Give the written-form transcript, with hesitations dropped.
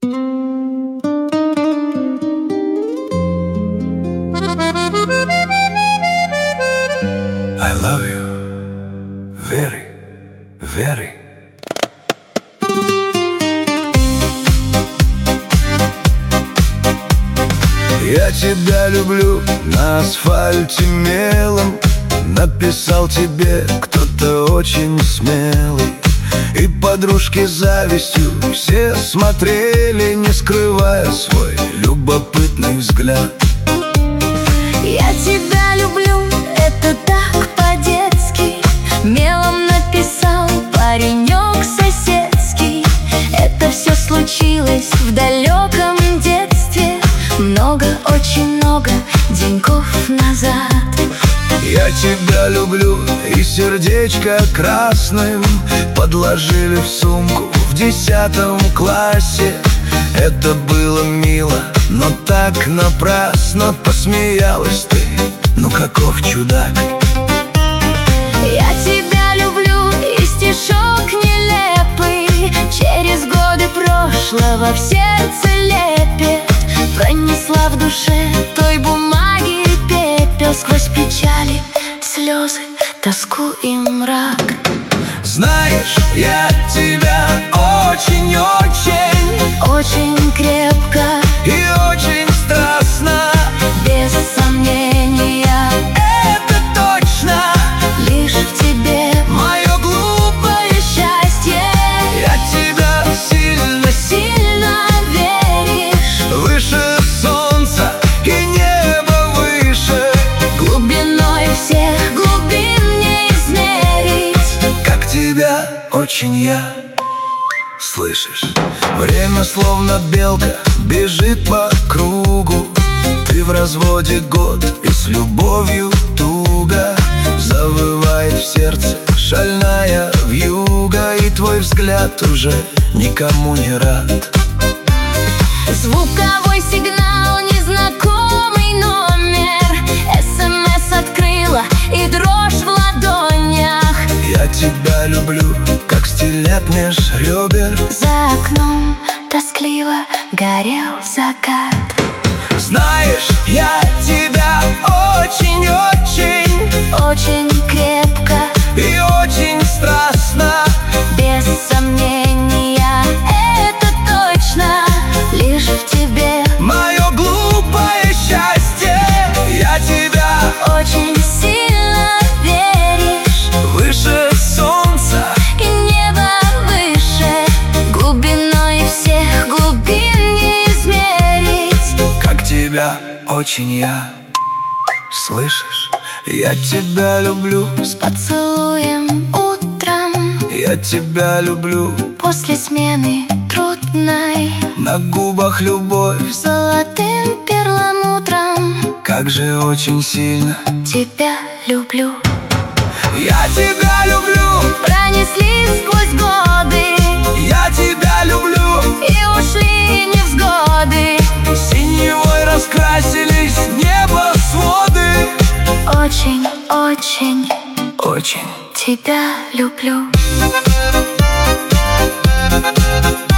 I love you very, very. Я тебя люблю на асфальте мелом. Написал тебе кто-то очень смелый. И подружки завистью все смотрели, не скрывая свой любопытный взгляд. Я тебя люблю, это так по-детски. Мелом написал паренек соседский. Это все случилось в далеком детстве, много, очень много деньков назад. Я тебя люблю, и сердечко красным подложили в сумку в 10 классе. Это было мило, но так напрасно посмеялась ты. Ну каков чудак. Я тебя люблю, и стишок нелепый через годы прошлого в сердце лепет. Пронесла в душе той бумаги пепел, сквозь печали, слезы, тоску и мрак. Знаешь, я тебя очень-очень, очень крепко и очень страстно, без сомнения, это точно, лишь в тебе мое глупое счастье. Я тебя сильно, сильно веришь, выше солнца и небо выше, глубиной всех глубин не измерить. как тебя очень я. Слышишь, время словно белка бежит по кругу. Ты в разводе год и с любовью туго. Завывает в сердце шальная вьюга, и твой взгляд уже никому не рад. Звуковой сигнал, незнакомый номер. СМС открыла и дрожь в ладонях. Я тебя люблю, как стилет меж ребер. За окном тоскливо горел закат. Знаешь, я тебя очень-очень, Очень крепко и очень страстно, без сомнения, это точно, лишь в тебе мое глупое счастье. Я тебя очень сильно веришь, выше солнца и небо выше, глубиной всех глубин не измерить. как тебя очень я. Слышишь, я тебя люблю, С поцелуем утром, я тебя люблю. после смены трудной, На губах любовь, золотым перламутром, как же очень сильно тебя люблю. я тебя люблю. Пронеслись сквозь годы Я тебя люблю, и ушли невзгоды. синевой раскрасились небосводы. Очень, очень Очень тебя люблю.